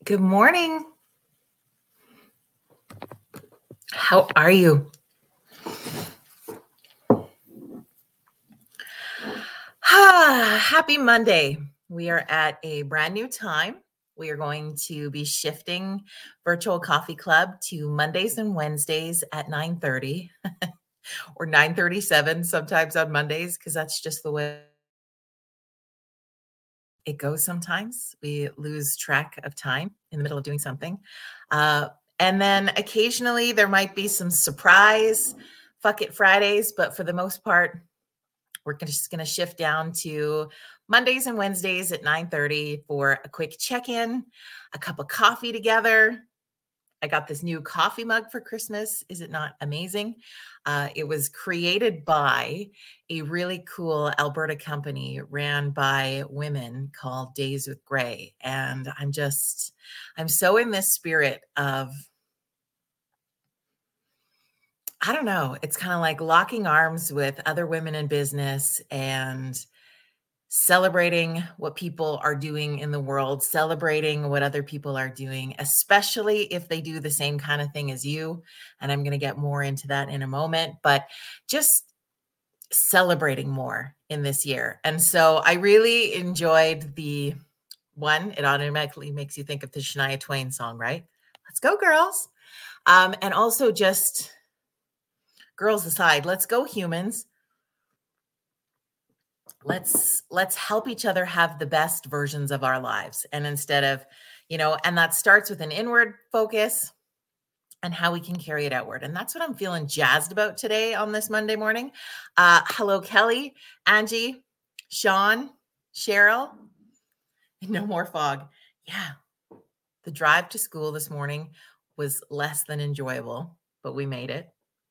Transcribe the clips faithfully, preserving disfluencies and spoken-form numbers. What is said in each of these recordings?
Good morning. How are you? Ah, happy Monday. We are at a brand new time. We are going to be shifting Virtual Coffee Club to Mondays and Wednesdays at nine thirty or nine thirty-seven sometimes on Mondays because that's just the way it goes sometimes. We lose track of time in the middle of doing something. Uh, and then occasionally there might be some surprise Fuck It Fridays, but for the most part, we're just going to shift down to Mondays and Wednesdays at nine thirty for a quick check-in, a cup of coffee together. I got this new coffee mug for Christmas. Is it not amazing? Uh, it was created by a really cool Alberta company ran by women called Days with Gray. And I'm just, I'm so in this spirit of, I don't know, it's kind of like locking arms with other women in business and celebrating what people are doing in the world, celebrating what other people are doing, especially if they do the same kind of thing as you. And I'm going to get more into that in a moment, but just celebrating more in this year. And so I really enjoyed the one, it automatically makes you think of the Shania Twain song, right? Let's go, girls. Um, and also just girls aside, let's go, humans. let's let's help each other have the best versions of our lives. And instead of, you know, and that starts with an inward focus and how we can carry it outward. And that's what I'm feeling jazzed about today on this Monday morning. Uh, hello, Kelly, Angie, Sean, Cheryl. No more fog. Yeah. The drive to school this morning was less than enjoyable, but we made it.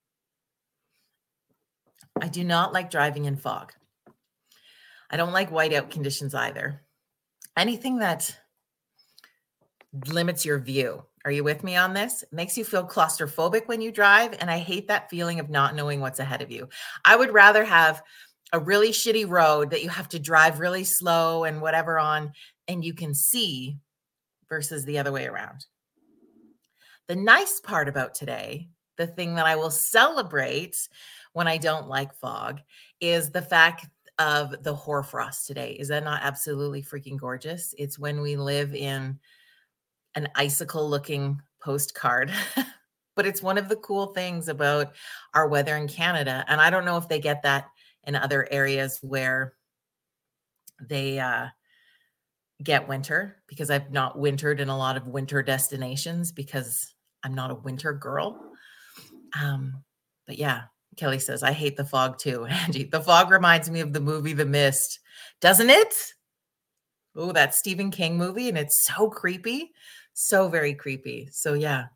I do not like driving in fog. I don't like whiteout conditions either. Anything that limits your view. Are you with me on this? It makes you feel claustrophobic when you drive, and I hate that feeling of not knowing what's ahead of you. I would rather have a really shitty road that you have to drive really slow and whatever on, and you can see versus the other way around. The nice part about today, the thing that I will celebrate when I don't like fog, is the fact of the hoarfrost today. Is that not absolutely freaking gorgeous? It's when we live in an icicle looking postcard, but it's one of the cool things about our weather in Canada. And I don't know if they get that in other areas where they uh, get winter, because I've not wintered in a lot of winter destinations because I'm not a winter girl. Um, but yeah, Kelly says, I hate the fog too. Angie, the fog reminds me of the movie The Mist, doesn't it? Oh, that Stephen King movie. And it's so creepy. So very creepy. So yeah.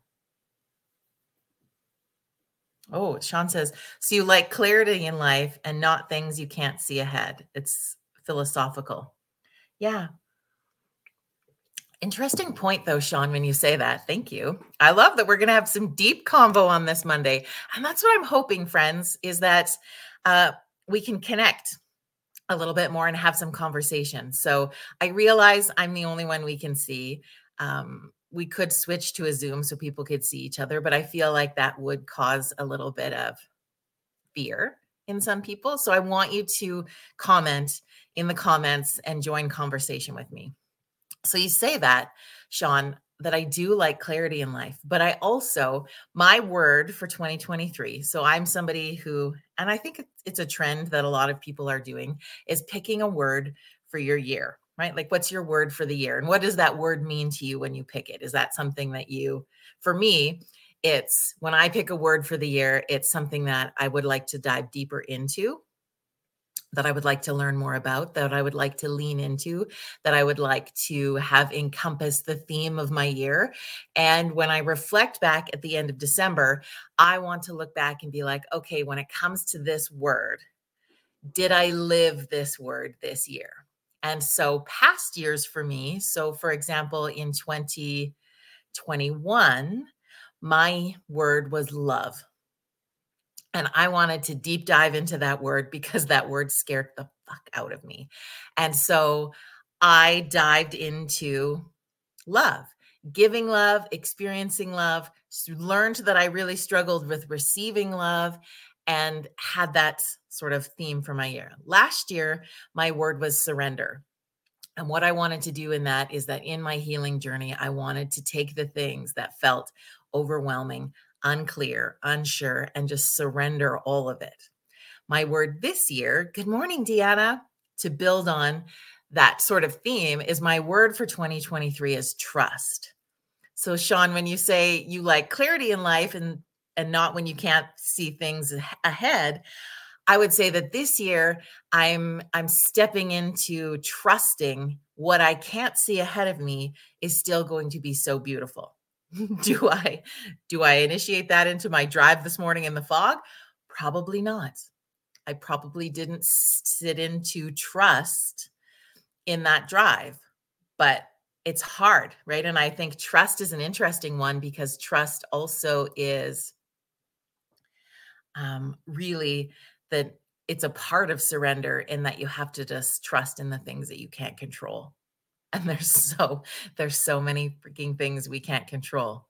Oh, Sean says, so you like clarity in life and not things you can't see ahead. It's philosophical. Yeah. Interesting point though, Sean, when you say that. Thank you. I love that we're going to have some deep convo on this Monday. And that's what I'm hoping, friends, is that uh, we can connect a little bit more and have some conversation. So I realize I'm the only one we can see. Um, we could switch to a Zoom so people could see each other, but I feel like that would cause a little bit of fear in some people. So I want you to comment in the comments and join conversation with me. So you say that, Sean, that I do like clarity in life, but I also, my word for twenty twenty-three. So I'm somebody who, and I think it's a trend that a lot of people are doing, is picking a word for your year, right? Like, what's your word for the year? And what does that word mean to you when you pick it? Is that something that you, for me, it's when I pick a word for the year, it's something that I would like to dive deeper into, that I would like to learn more about, that I would like to lean into, that I would like to have encompass the theme of my year. And when I reflect back at the end of December, I want to look back and be like, okay, when it comes to this word, did I live this word this year? And so past years for me, so for example, in twenty twenty-one, my word was love. And I wanted to deep dive into that word because that word scared the fuck out of me. And so I dived into love. giving love, experiencing love, learned that I really struggled with receiving love, and had that sort of theme for my year. Last year, my word was surrender. And what I wanted to do in that is that in my healing journey, I wanted to take the things that felt overwhelming, unclear, unsure, and just surrender all of it. My word this year, good morning, Deanna, to build on that sort of theme, is my word for twenty twenty-three is trust. So Sean, when you say you like clarity in life and and not when you can't see things ahead, I would say that this year I'm I'm stepping into trusting what I can't see ahead of me is still going to be so beautiful. do I do I initiate that into my drive this morning in the fog? Probably not. I probably didn't sit into trust in that drive, but it's hard, right? And I think trust is an interesting one because trust also is um, really that it's a part of surrender in that you have to just trust in the things that you can't control. And there's so there's so many freaking things we can't control.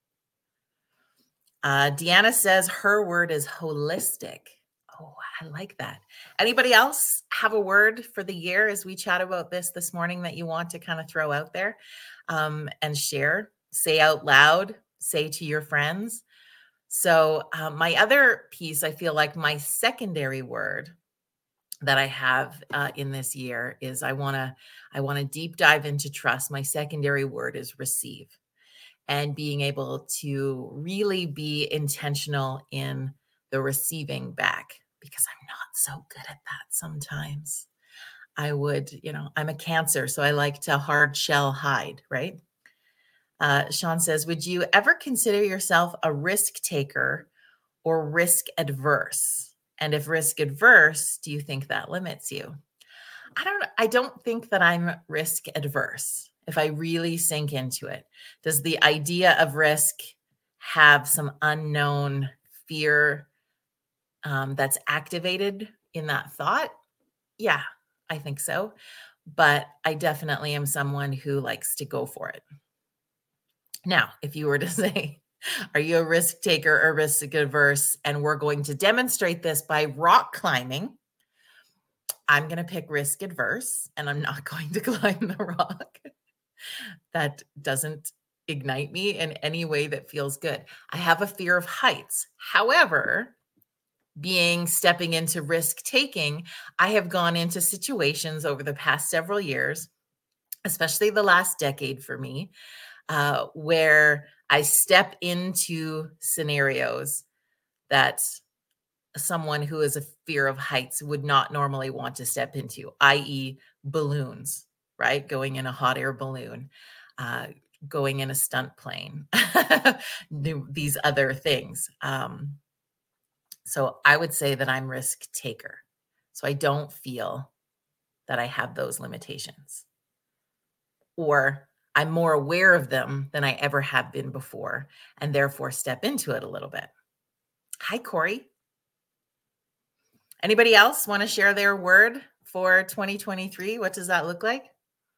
Uh, Deanna says her word is holistic. Oh, I like that. Anybody else have a word for the year as we chat about this this morning that you want to kind of throw out there um, and share? Say out loud, say to your friends. So um, my other piece, I feel like my secondary word that I have uh, in this year is I want to I want to deep dive into trust. My secondary word is receive, and being able to really be intentional in the receiving back, because I'm not so good at that sometimes. I would, you know, I'm a Cancer, so I like to hard shell hide, right? Uh, Sean says, would you ever consider yourself a risk taker or risk adverse? And if risk adverse, do you think that limits you? I don't I don't think that I'm risk adverse. If I really sink into it, does the idea of risk have some unknown fear um, that's activated in that thought? Yeah, I think so. But I definitely am someone who likes to go for it. Now, if you were to say, are you a risk taker or risk adverse? And we're going to demonstrate this by rock climbing. I'm going to pick risk adverse, and I'm not going to climb the rock. That doesn't ignite me in any way that feels good. I have a fear of heights. However, being stepping into risk taking, I have gone into situations over the past several years, especially the last decade for me, uh, where I step into scenarios that someone who has a fear of heights would not normally want to step into, that is balloons, right? Going in a hot air balloon, uh, going in a stunt plane, these other things. Um, so I would say that I'm risk taker. So I don't feel that I have those limitations, or I'm more aware of them than I ever have been before, and therefore step into it a little bit. Hi, Corey. Anybody else want to share their word for twenty twenty-three? What does that look like?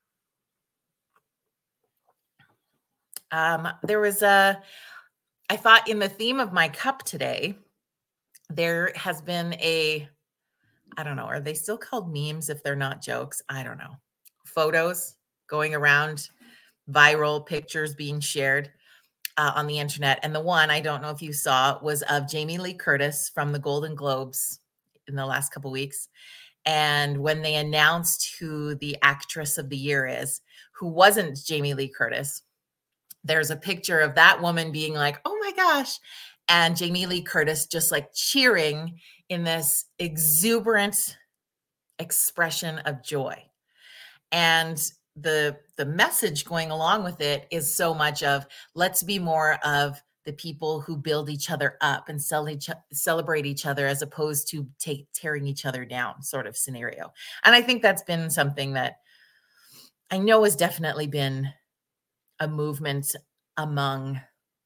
Um, there was a, I thought in the theme of my cup today, there has been a, I don't know, are they still called memes if they're not jokes? I don't know. Photos going around, viral pictures being shared uh, on the internet. And the one, I don't know if you saw, was of Jamie Lee Curtis from the Golden Globes in the last couple weeks. And when they announced who the actress of the year is, who wasn't Jamie Lee Curtis, there's a picture of that woman being like, oh my gosh. And Jamie Lee Curtis just like cheering in this exuberant expression of joy. And the the message going along with it is so much of, let's be more of the people who build each other up and sell each, celebrate each other, as opposed to take, tearing each other down sort of scenario. And I think that's been something that I know has definitely been a movement among,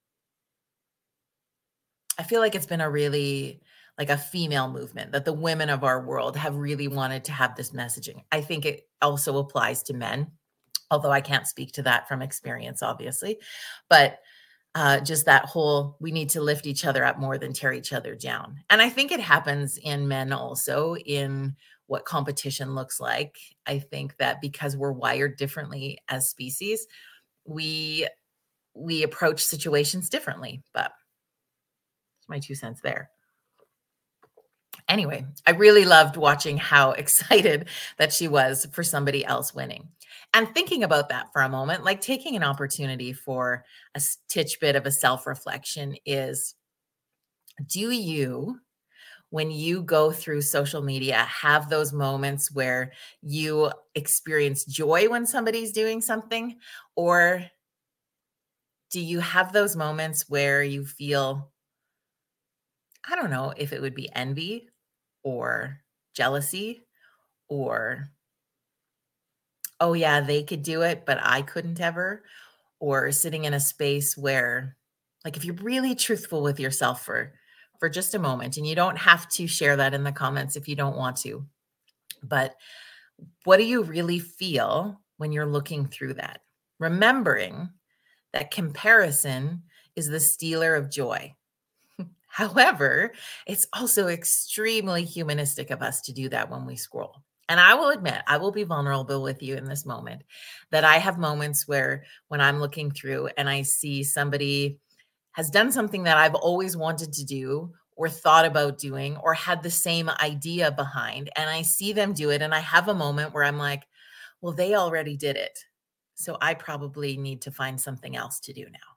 I feel like it's been a really, like a female movement, that the women of our world have really wanted to have this messaging. I think it also applies to men. although I can't speak to that from experience, obviously. But uh, just that whole, we need to lift each other up more than tear each other down. And I think it happens in men also, in what competition looks like. I think that because we're wired differently as species, we we approach situations differently. But it's my two cents there. Anyway, I really loved watching how excited that she was for somebody else winning. And thinking about that for a moment, like taking an opportunity for a stitch bit of a self reflection is, do you, when you go through social media, have those moments where you experience joy when somebody's doing something? Or do you have those moments where you feel, I don't know if it would be envy or jealousy, or, oh yeah, they could do it, but I couldn't ever, or sitting in a space where, like, if you're really truthful with yourself for for just a moment, and you don't have to share that in the comments if you don't want to, but what do you really feel when you're looking through that? Remembering that comparison is the stealer of joy. However, it's also extremely humanistic of us to do that when we scroll. And I will admit, I will be vulnerable with you in this moment, that I have moments where when I'm looking through and I see somebody has done something that I've always wanted to do or thought about doing or had the same idea behind, and I see them do it and I have a moment where I'm like, well, they already did it. So I probably need to find something else to do now.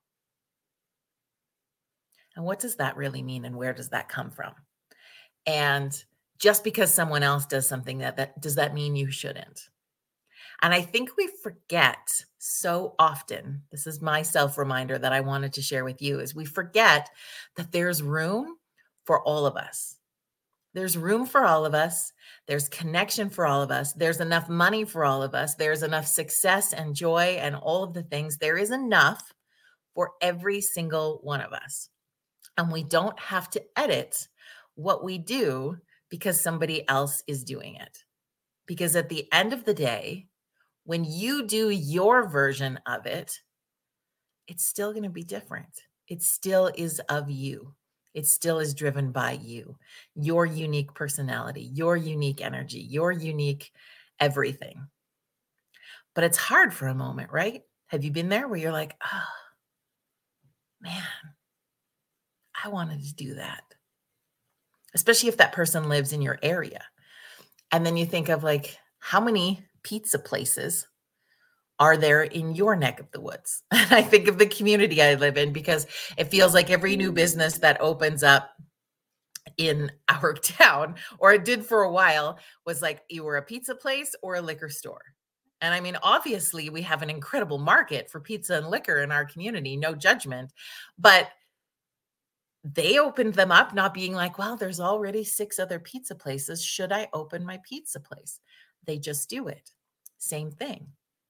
And what does that really mean, and where does that come from? And just because someone else does something, that, that does that mean you shouldn't? And I think we forget so often, this is my self reminder that I wanted to share with you, is we forget that there's room for all of us. There's room for all of us. There's connection for all of us. There's enough money for all of us. There's enough success and joy and all of the things. There is enough for every single one of us. And we don't have to edit what we do because somebody else is doing it. Because at the end of the day, when you do your version of it, it's still going to be different. It still is of you. It still is driven by you, your unique personality, your unique energy, your unique everything. But it's hard for a moment, right? Have you been there where you're like, oh, man, I wanted to do that? Especially if that person lives in your area. And then you think of, like, how many pizza places are there in your neck of the woods? And I think of the community I live in, because it feels like every new business that opens up in our town, or it did for a while, was like you were a pizza place or a liquor store. And I mean, obviously, we have an incredible market for pizza and liquor in our community, no judgment. But they opened them up not being like, well, there's already six other pizza places. Should I open my pizza place? They just do it. Same thing.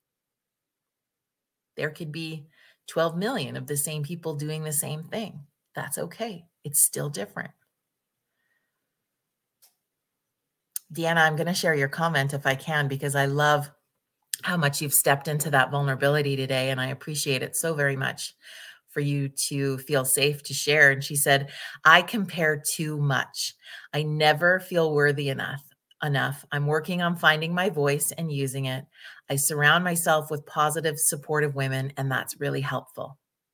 There could be twelve million of the same people doing the same thing. That's okay. It's still different. Deanna, I'm going to share your comment if I can, because I love how much you've stepped into that vulnerability today. And I appreciate it so very much for you to feel safe to share. And she said, I compare too much. I never feel worthy enough. Enough. I'm working on finding my voice and using it. I surround myself with positive, supportive women, and that's really helpful.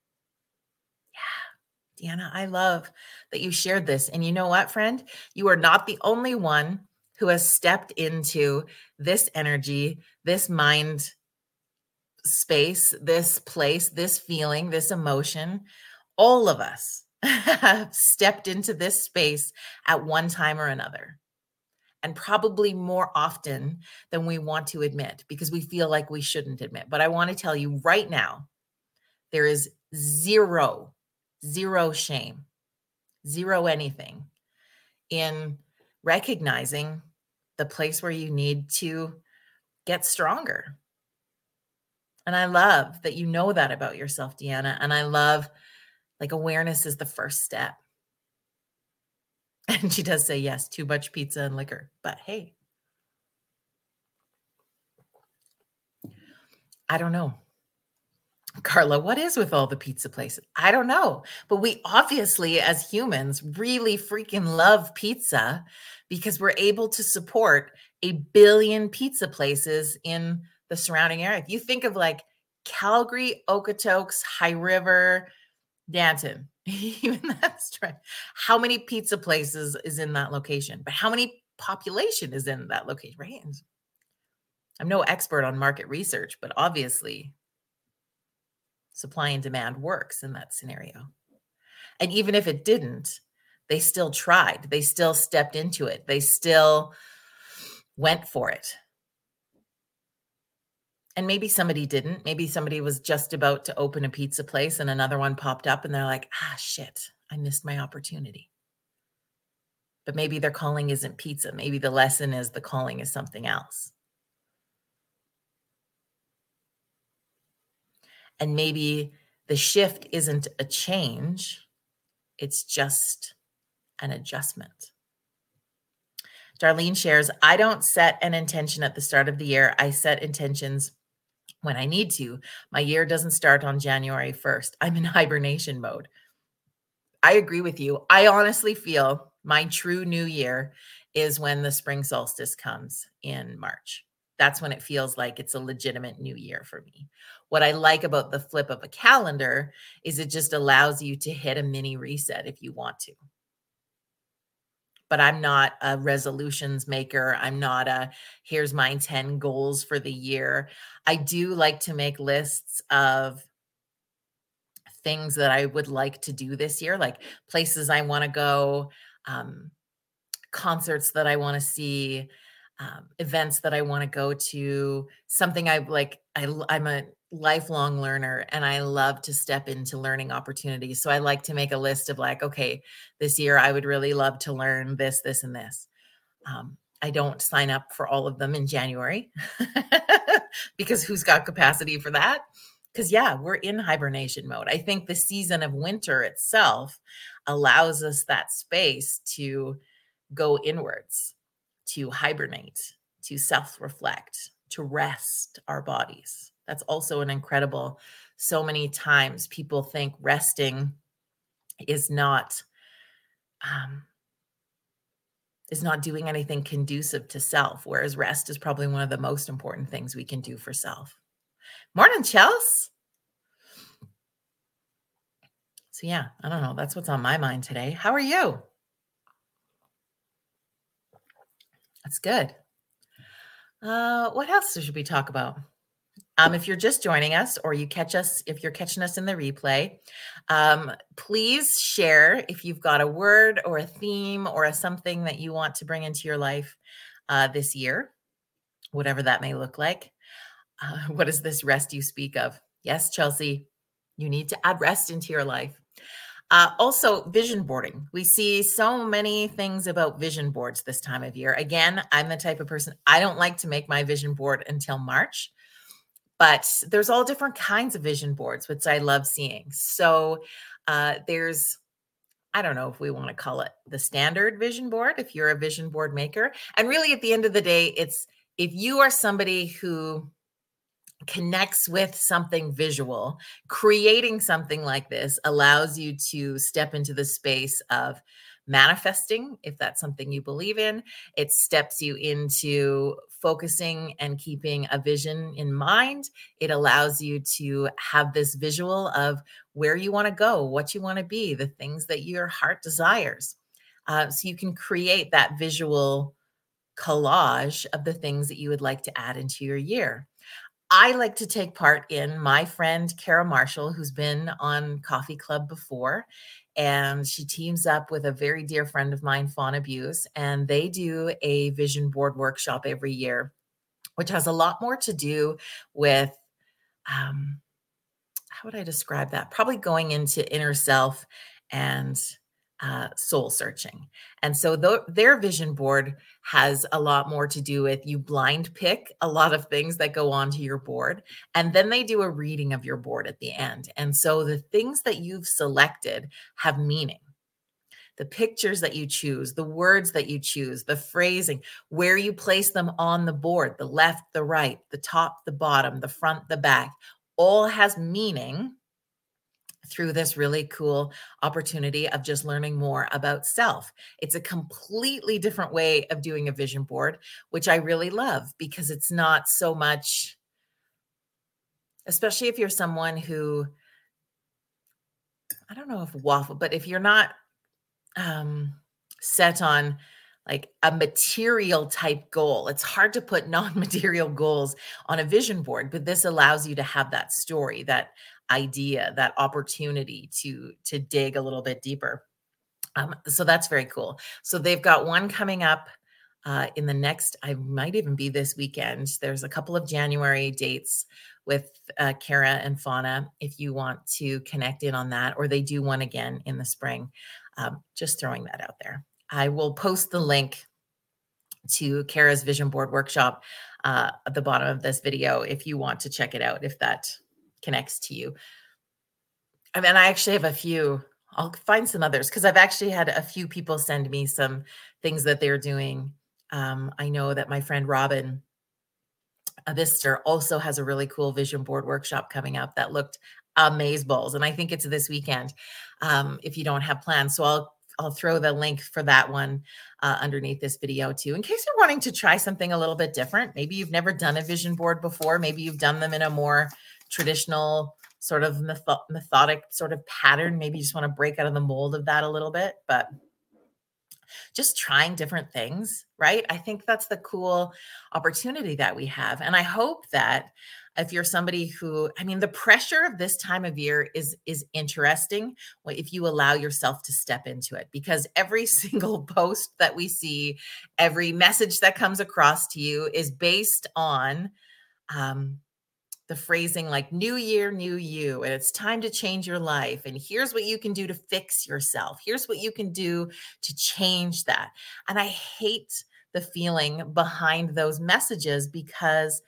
Yeah, Deanna, I love that you shared this. And you know what, friend? You are not the only one who has stepped into this energy, this mind space, this place, this feeling, this emotion. All of us have stepped into this space at one time or another, and probably more often than we want to admit, because we feel like we shouldn't admit. But I want to tell you right now, there is zero, zero shame, zero anything in recognizing the place where you need to get stronger. And I love that you know that about yourself, Deanna. And I love, like, awareness is the first step. And she does say, yes, too much pizza and liquor. But hey, I don't know. Carla, what is with all the pizza places? I don't know. But we obviously, as humans, really freaking love pizza because we're able to support a billion pizza places in the surrounding area. If you think of like Calgary, Okotoks, High River, Danton, even that's right. How many pizza places is in that location? But how many population is in that location, right? I'm no expert on market research, but obviously supply and demand works in that scenario. And even if it didn't, they still tried. They still stepped into it. They still went for it. And maybe somebody didn't. Maybe somebody was just about to open a pizza place and another one popped up and they're like, ah, shit, I missed my opportunity. But maybe their calling isn't pizza. Maybe the lesson is the calling is something else. And maybe the shift isn't a change, it's just an adjustment. Darlene shares, I don't set an intention at the start of the year. I set intentions when I need to. My year doesn't start on January first. I'm in hibernation mode. I agree with you. I honestly feel my true new year is when the spring solstice comes in March. That's when it feels like it's a legitimate new year for me. What I like about the flip of a calendar is it just allows you to hit a mini reset if you want to. But I'm not a resolutions maker. I'm not a, here's my ten goals for the year. I do like to make lists of things that I would like to do this year, like places I want to go, um, concerts that I want to see, um, events that I want to go to, something I like. I, I'm a lifelong learner and I love to step into learning opportunities. So I like to make a list of like, okay, this year I would really love to learn this, this, and this. Um, I don't sign up for all of them in January because who's got capacity for that? Because yeah, we're in hibernation mode. I think the season of winter itself allows us that space to go inwards, to hibernate, to self-reflect, to rest our bodies. That's also an incredible, so many times people think resting is not, um, is not doing anything conducive to self, whereas rest is probably one of the most important things we can do for self. Morning, Chels. So yeah, I don't know. That's what's on my mind today. How are you? That's good. Uh, what else should we talk about? Um, if you're just joining us or you catch us, if you're catching us in the replay, um, please share if you've got a word or a theme or a something that you want to bring into your life uh, this year, whatever that may look like. Uh, what is this rest you speak of? Yes, Chelsea, you need to add rest into your life. Uh, also, vision boarding. We see so many things about vision boards this time of year. Again, I'm the type of person, I don't like to make my vision board until March, but there's all different kinds of vision boards, which I love seeing. So uh, there's, I don't know if we want to call it the standard vision board, if you're a vision board maker. And really at the end of the day, it's if you are somebody who connects with something visual, creating something like this allows you to step into the space of manifesting, if that's something you believe in. It steps you into focusing and keeping a vision in mind. It allows you to have this visual of where you want to go, what you want to be, the things that your heart desires. Uh, so you can create that visual collage of the things that you would like to add into your year. I like to take part in my friend, Kara Marshall, who's been on Coffee Club before, and she teams up with a very dear friend of mine, Fauna Buse, and they do a vision board workshop every year, which has a lot more to do with, um, how would I describe that? Probably going into inner self and uh, soul searching. And so th- their vision board has a lot more to do with you blind pick a lot of things that go onto your board. And then they do a reading of your board at the end. And so the things that you've selected have meaning. the pictures that you choose, the words that you choose, the phrasing, where you place them on the board, the left, the right, the top, the bottom, the front, the back, all has meaning through this really cool opportunity of just learning more about self. It's a completely different way of doing a vision board, which I really love because it's not so much, especially if you're someone who, I don't know if waffle, but if you're not um, set on like a material type goal, it's hard to put non-material goals on a vision board, but this allows you to have that story, that idea, that opportunity to to dig a little bit deeper. Um, so that's very cool. So they've got one coming up uh, in the next, I might even be this weekend. There's a couple of January dates with uh, Kara and Fauna if you want to connect in on that, or they do one again in the spring. Um, just throwing that out there. I will post the link to Kara's vision board workshop uh, at the bottom of this video if you want to check it out, if that connects to you. I mean, I actually have a few. I'll find some others because I've actually had a few people send me some things that they're doing. Um, I know that my friend Robin Abister also has a really cool vision board workshop coming up that looked amazeballs, and I think it's this weekend. Um, if you don't have plans, so I'll I'll throw the link for that one uh, underneath this video too, in case you're wanting to try something a little bit different. Maybe you've never done a vision board before. Maybe you've done them in a more traditional sort of metho- methodic sort of pattern. Maybe you just want to break out of the mold of that a little bit, but just trying different things, right? I think that's the cool opportunity that we have. And I hope that if you're somebody who, I mean, the pressure of this time of year is is interesting if you allow yourself to step into it, because every single post that we see, every message that comes across to you is based on um, the phrasing like new year, new you, and it's time to change your life. And here's what you can do to fix yourself. Here's what you can do to change that. And I hate the feeling behind those messages because,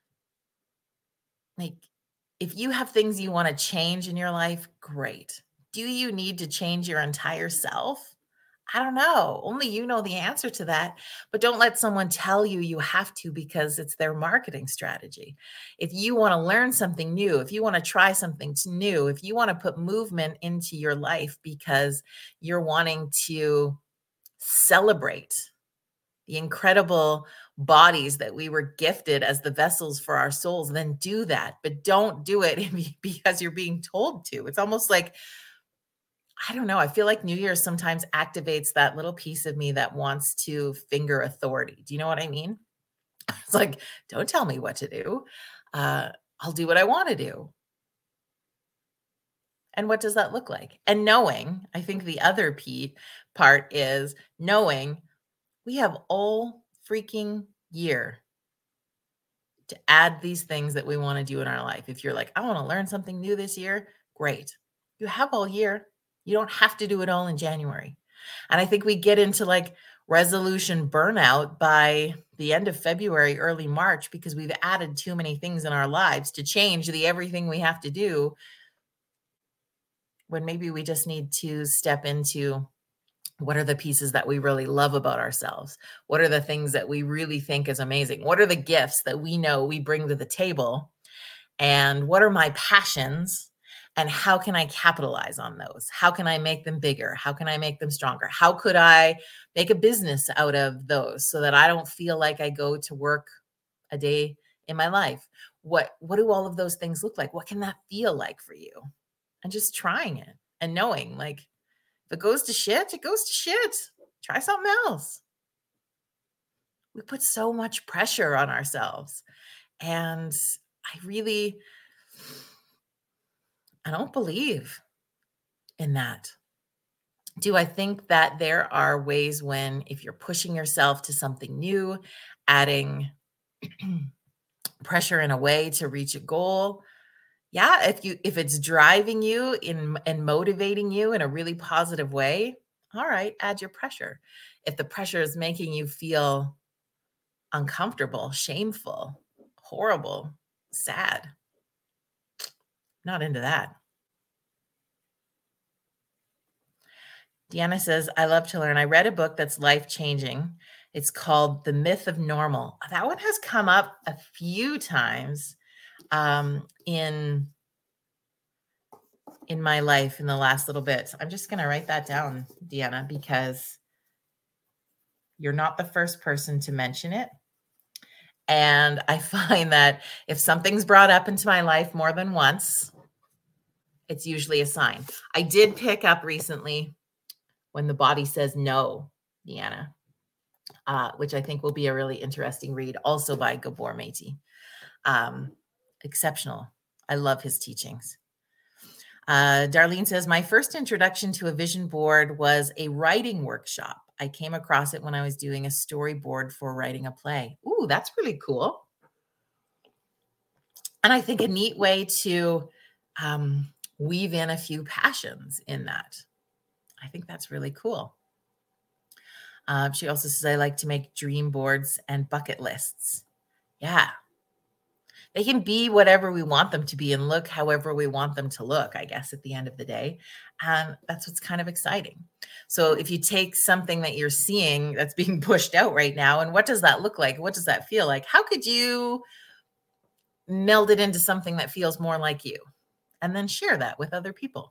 like, if you have things you want to change in your life, great. Do you need to change your entire self? I don't know. Only you know the answer to that. But don't let someone tell you you have to because it's their marketing strategy. If you want to learn something new, if you want to try something t- new, if you want to put movement into your life because you're wanting to celebrate the incredible bodies that we were gifted as the vessels for our souls, then do that. But don't do it because you're being told to. It's almost like, I don't know. I feel like New Year's sometimes activates that little piece of me that wants to finger authority. Do you know what I mean? It's like, don't tell me what to do. Uh, I'll do what I want to do. And what does that look like? And knowing, I think the other P part is knowing we have all freaking year to add these things that we want to do in our life. If you're like, I want to learn something new this year, great. You have all year. You don't have to do it all in January. And I think we get into like resolution burnout by the end of February, early March, because we've added too many things in our lives to change the everything we have to do, when maybe we just need to step into what are the pieces that we really love about ourselves? What are the things that we really think is amazing? What are the gifts that we know we bring to the table? And what are my passions? And how can I capitalize on those? How can I make them bigger? How can I make them stronger? How could I make a business out of those so that I don't feel like I go to work a day in my life? What what do all of those things look like? What can that feel like for you? And just trying it and knowing, like, if it goes to shit, it goes to shit. Try something else. We put so much pressure on ourselves. And I really, I don't believe in that. Do I think that there are ways when, if you're pushing yourself to something new, adding pressure in a way to reach a goal? Yeah, if you if it's driving you in and motivating you in a really positive way, all right, add your pressure. If the pressure is making you feel uncomfortable, shameful, horrible, sad, not into that. Deanna says, I love to learn. I read a book that's life-changing. It's called The Myth of Normal. That one has come up a few times um, in, in my life in the last little bit. So I'm just going to write that down, Deanna, because you're not the first person to mention it. And I find that if something's brought up into my life more than once, it's usually a sign. I did pick up recently When the Body Says No, Deanna, uh, which I think will be a really interesting read, also by Gabor Maté. Um, exceptional. I love his teachings. Uh, Darlene says, my first introduction to a vision board was a writing workshop. I came across it when I was doing a storyboard for writing a play. Ooh, that's really cool. And I think a neat way to um, weave in a few passions in that. I think that's really cool. Um, she also says, I like to make dream boards and bucket lists. Yeah. They can be whatever we want them to be and look however we want them to look, I guess, at the end of the day. And that's what's kind of exciting. So if you take something that you're seeing that's being pushed out right now, and what does that look like? What does that feel like? How could you meld it into something that feels more like you? And then share that with other people.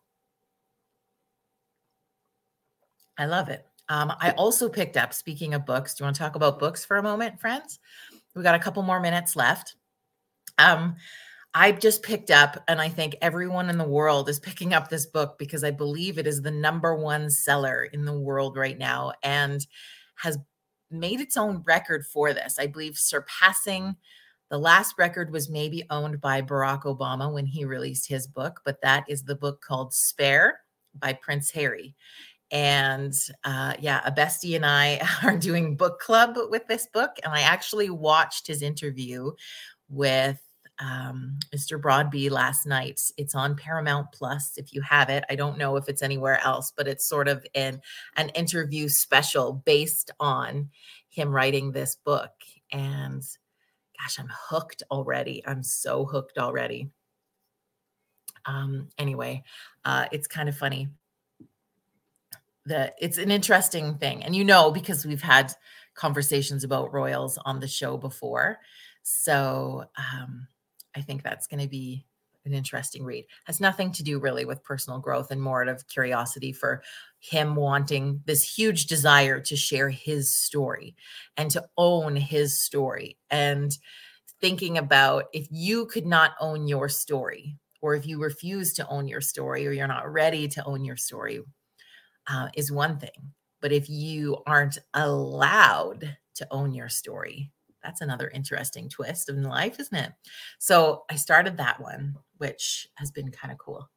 I love it. Um, I also picked up, speaking of books, do you want to talk about books for a moment, friends? We got a couple more minutes left. Um, I just picked up, and I think everyone in the world is picking up this book because I believe it is the number one seller in the world right now and has made its own record for this. I believe surpassing the last record was maybe owned by Barack Obama when he released his book, but that is the book called Spare by Prince Harry. And uh, yeah, a bestie and I are doing book club with this book. And I actually watched his interview with um, Mister Broadbee last night. It's on Paramount Plus if you have it. I don't know if it's anywhere else, but it's sort of an, an interview special based on him writing this book. And gosh, I'm hooked already. I'm so hooked already. Um, anyway, uh, it's kind of funny. The, it's an interesting thing. And you know, because we've had conversations about royals on the show before. So um, I think that's going to be an interesting read. Has nothing to do really with personal growth and more out of curiosity for him wanting this huge desire to share his story and to own his story. And thinking about if you could not own your story, or if you refuse to own your story, or you're not ready to own your story, Uh, is one thing. But if you aren't allowed to own your story, that's another interesting twist in life, isn't it? So I started that one, which has been kind of cool.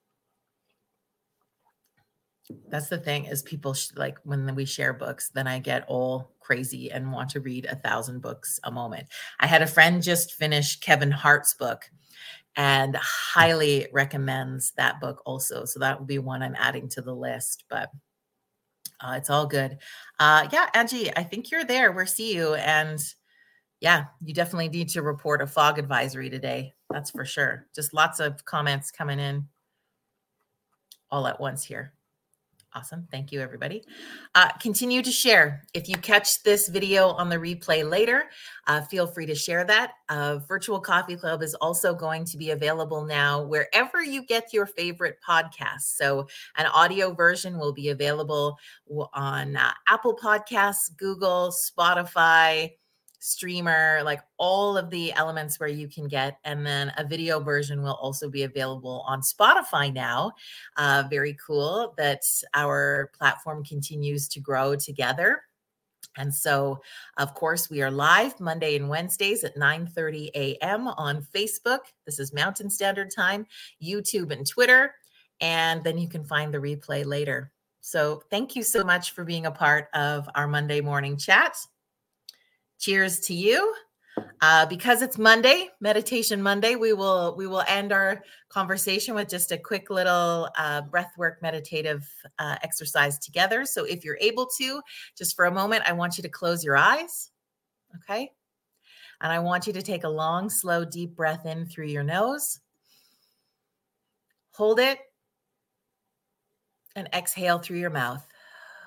That's the thing is people sh- like when we share books, then I get all crazy and want to read a thousand books a moment. I had a friend just finish Kevin Hart's book and highly recommends that book also. So that will be one I'm adding to the list, but Uh, it's all good. Uh, yeah, Angie, I think you're there. We'll see you. And yeah, you definitely need to report a fog advisory today. That's for sure. Just lots of comments coming in all at once here. Awesome. Thank you, everybody. Uh, continue to share. If you catch this video on the replay later, uh, feel free to share that. Uh, Virtual Coffee Club is also going to be available now wherever you get your favorite podcasts. So an audio version will be available on uh, Apple Podcasts, Google, Spotify, Streamer, like all of the elements where you can get. And then a video version will also be available on Spotify now. Uh, very cool that our platform continues to grow together. And so, of course, we are live Monday and Wednesdays at nine thirty a.m. on Facebook. This is Mountain Standard Time, YouTube and Twitter. And then you can find the replay later. So thank you so much for being a part of our Monday morning chat. Cheers to you. Uh, because it's Monday, Meditation Monday, we will we will end our conversation with just a quick little uh, breathwork meditative uh, exercise together. So if you're able to, just for a moment, I want you to close your eyes, okay? And I want you to take a long, slow, deep breath in through your nose. Hold it and exhale through your mouth.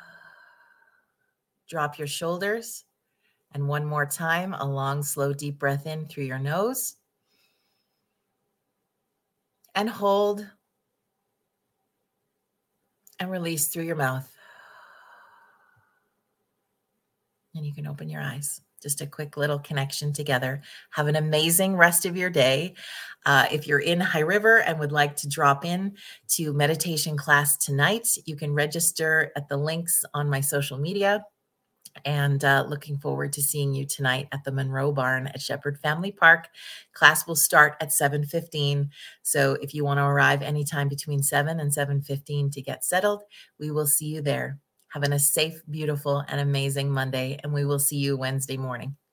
drop your shoulders. And one more time, a long, slow, deep breath in through your nose. And hold. And release through your mouth. And you can open your eyes. Just a quick little connection together. Have an amazing rest of your day. Uh, if you're in High River and would like to drop in to meditation class tonight, you can register at the links on my social media. And uh, looking forward to seeing you tonight at the Monroe Barn at Shepherd Family Park. Class will start at seven fifteen. So if you want to arrive anytime between seven and seven fifteen to get settled, we will see you there. Having a safe, beautiful, and amazing Monday, and we will see you Wednesday morning.